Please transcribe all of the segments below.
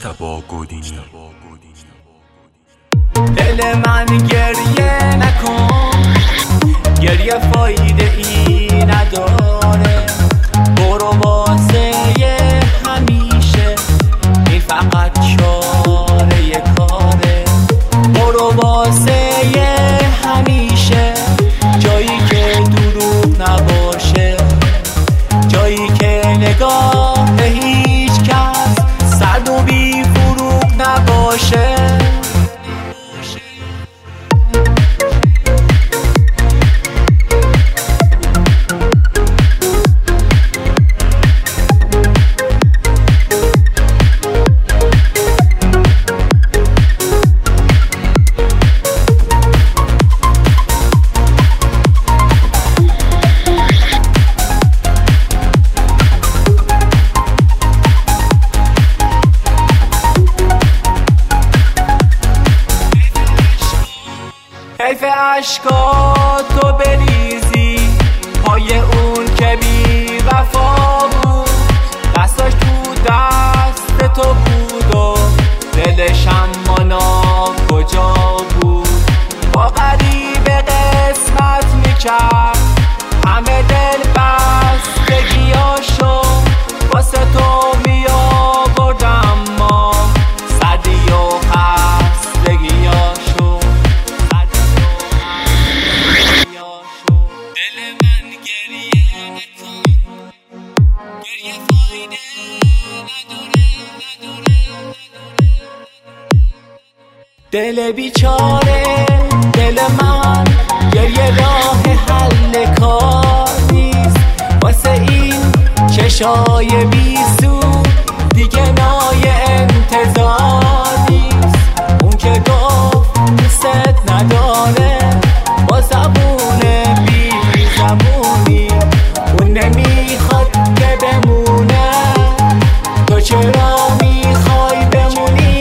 مجتبی گودینی. دل من گریه نکن، گریه فایده ای نداره. برو واسه همیشه، این فقط چاره کاره. برو واسه همیشه، جایی که دروغ نباشه، جایی که نگاه هیچ کس سرد و بی فروغ نباشه. حیف عشقاتو بریزی پای اون که بی وفا بود، دستاش تو دست تو بود و دلش اما کجا بود. با غریبه قسمت میکرد همه دل بستگیاشو، واسه تو میآورد اما سردی و خستگیاشو. دل بیچاره دل من، گریه راه حل کار نیست. واسه این چشای بی سود دیگه نای انتظار نیست. اون که گفت دوست نداره با زبون بی زبونی، اون نمیخواد که بمونه، تو چرا میخوای بمونی؟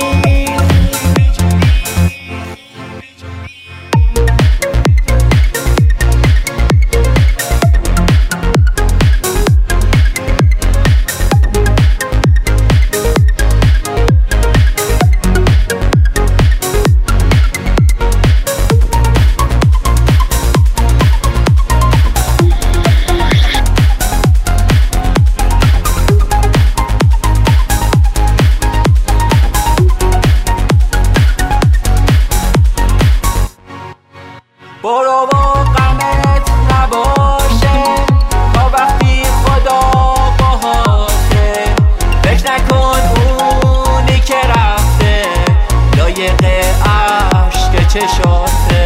برو و غمت نباشه تا وقتی خدا باهاته. فکر نکن اونی که رفته لایق عشق چشاته.